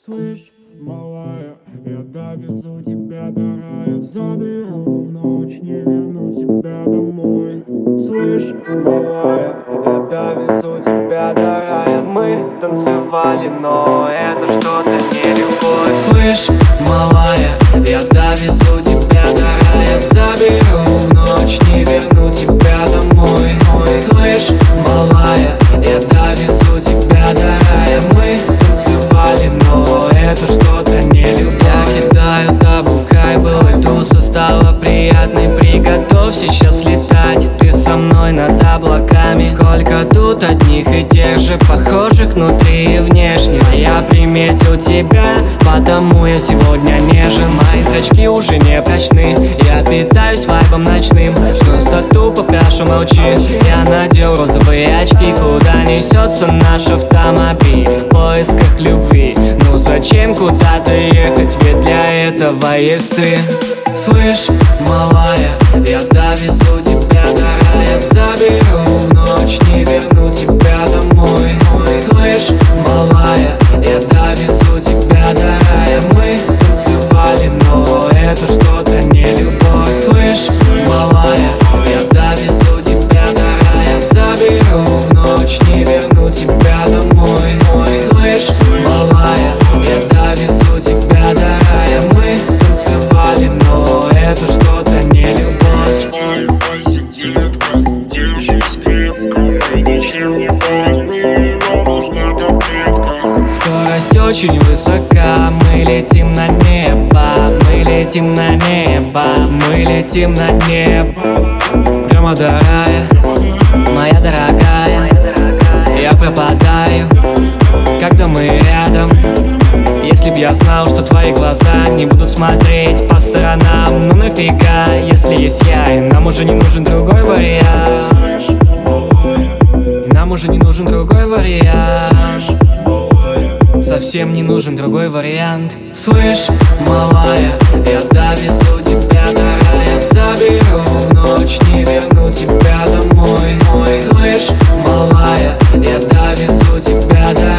Слышь, малая, я довезу тебя до рая, заберу в ночь, не верну тебя домой. Слышь, малая, я довезу тебя до рая. Мы танцевали, но это что-то не любовь. Слышь, малая, я довезу тебя до рая, заберу в ночь, не верну тебя домой. Слышь, малая, я довезу тебя до рая. Мы танцевали, но это что-то не любовь. Я кидаю табу, хай былой туса стала приятной. Приготовься сейчас летать, ты со мной над облаками. Сколько тут одних и тех же, похожих внутри и внешне. А я приметил тебя, потому я сегодня нежен. Мои зрачки уже не прочны, я питаюсь вайбом ночным. Просто тупо прошу молчи, я надел розовые очки. Куда несется наш автомобиль в поисках любви? Ну зачем куда-то ехать, ведь для этого есть ты. Слышь, малая, я довезу тебя до рая, заберу в ночь, не верну тебя домой. Слышь, малая, я довезу тебя до рая. Мы танцевали, но это что-то не любовь. Слышь, малая, я довезу тебя до рая, заберу в ночь, не верну тебя домой. Слышь, малая, я довезу тебя до рая. Мы танцевали, но это что-то не любовь. Успокойся, детка, держись крепко. Мы ничем не больны, но нужна таблетка. Скорость очень высока, мы летим на небо. Мы летим на небо, мы летим на небо. Прямо до рая, моя дорогая. Я пропадаю, когда мы рядом. Если б я знал, что твои глаза не будут смотреть по сторонам. Ну нафига, если есть я, и нам уже не нужен другой вариант. И нам уже не нужен другой вариант. Совсем не нужен другой вариант. Слышь, малая, я довезу тебя до рая, заберу в ночь, не верну тебя домой. Слышь, малая, я довезу тебя до рая.